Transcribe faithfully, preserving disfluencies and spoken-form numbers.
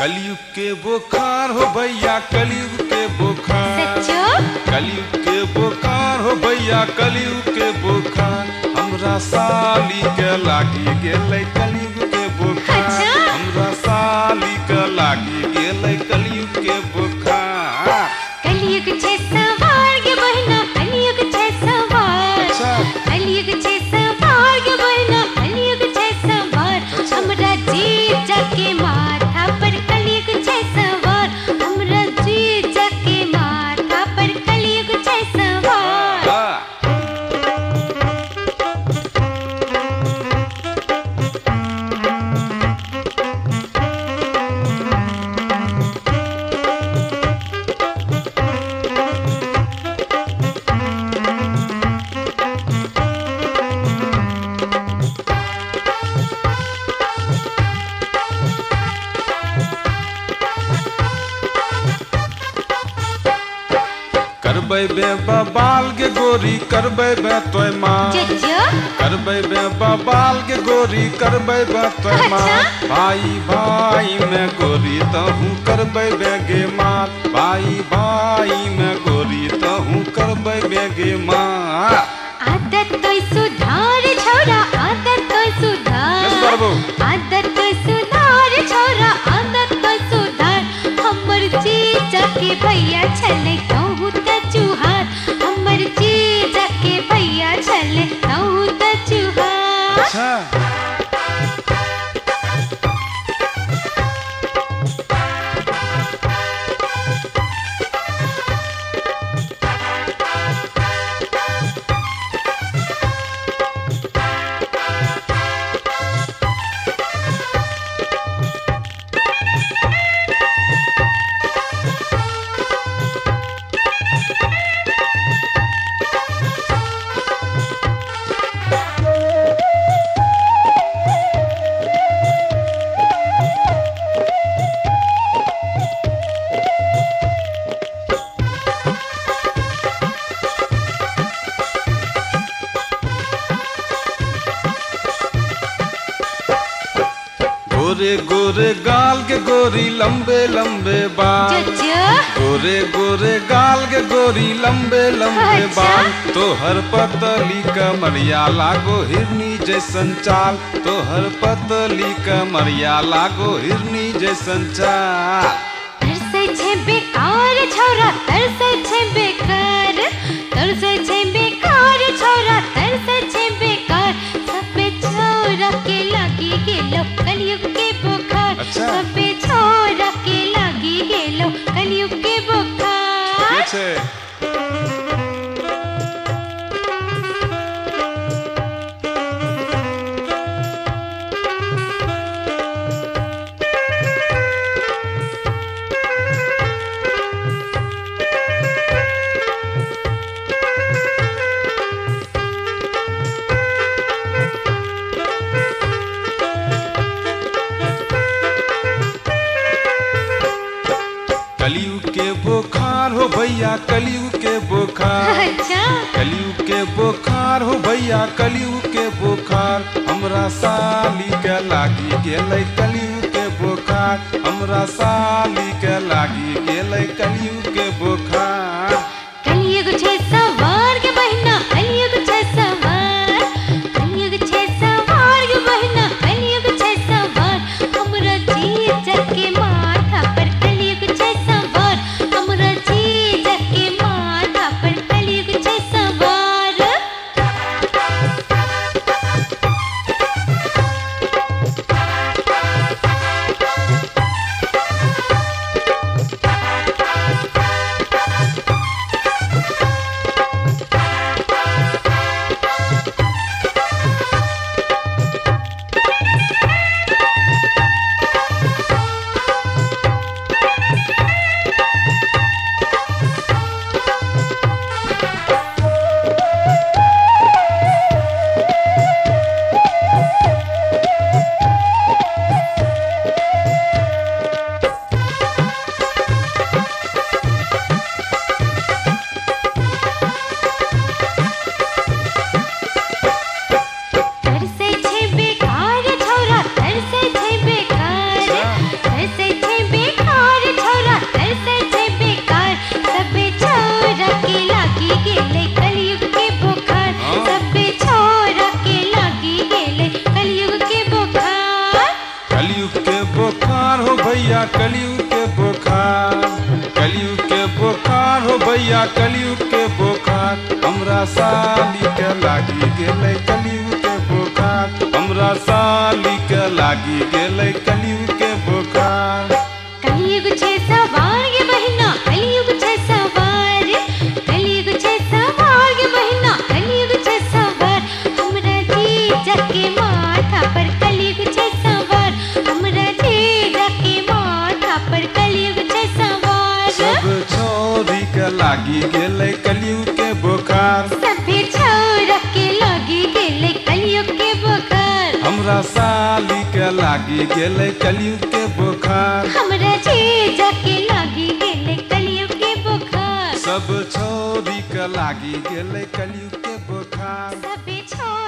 कलयुग के बुखार हो भैया कलयुग के बुखार सच्चो कलयुग के बुखार हो भैया कलयुग के बुखार हमरा साली के लागी गेलै कलयुग के बुखार अच्छा। हमरा साली के लागी गेलै कलयुग के बुखार कलयुग छे सवार गे बहिना कलयुग छे सवार अच्छा। कलयुग छे सवार गे बहिना कलयुग छे सवार हमरा जीजा के माथा पर कलयुग छे सवार हमरा जीजा के माथा पर कलयुग छे सवार हाँ। करबै बे बबाल के गोरी करबै बे तोय माँ जज्जो करबै बे बबाल के गोरी करबै बे तोय माँ अच्छा। भाई भाई में गोरी तहूँ करबै बे गे माँ भाई भाई में गोरी तहूँ करबै बे गे माँ आदत तोय सुधार छोरा आदत तोय यस सुधार बाबू आदत तोय सुधार छोरा आदत तोय सुधार हमर जीजा के भैया छले कहूँ त चुहार हमर जीजा के भैया छले कहूँ त चुहार अच्छा गोरे गोरे गाल के गोरी लंबे लंबे बाल जज्जो गोरे गोरे गाल के गोरी लंबे लंबे अच्छा। बाल तोहर पतली कमरिया लागो हिरनी जैसन चाल तोहर पतली कमरिया लागो हिरनी जैसन चाल तरसे छे बेकार छोरा तरसे छे बेकार तरसे छे बेकार छोरा तरसे छे बेकार सबे छोरा के लागी गेलो कलयुग के बुखार अच्छा। सबे छोरा के लागी गेलो कलयुग के बुखार के छै कलयुग के बुखार हो भैया कलयुग के बुखार अच्छा कलयुग के बुखार हो भैया कलयुग के बुखार हमरा साली के लागी गेलै कलयुग के बुखार हमरा साली के लागी गेलै कलयुग के बुखार कलयुग छे सवार के बहिना कलयुग छे सवार कलयुग छे सवार के बहिना कलयुग छे सवार हमरा जीजा के माथा पर कलयुग छे सवार हमरा जीजा के माथा पर कलयुग छे सवार भैया कलयुग के बुखार, कलयुग के बुखार हो भैया कलयुग के बुखार। हमरा साली के लागी गेलै कलयुग के बुखार, हमरा साली के लागी गेलै कलयुग के बुखार। कलयुग छै सवार गे बहिना, कलयुग छै सवार, कलयुग छै सवार गे बहिना, कलयुग छै सवार। हमरा जीजा के माथा पर कलयुग छै सवार, हमरा जीजा के माथा पर कलयुग छै सवार। सब छोरी के लागी गेलै कलयुग के बुखार, सभे छोरा के लागी गेलै कलयुग के बुखार। हमरा साली के लागी गेलै कलयुग के बुखार, हमरा जीजा के लागी गेलै कलयुग के बुखार। सब छोरी के लागी गेलै कलयुग के बुखार। सभे छोरा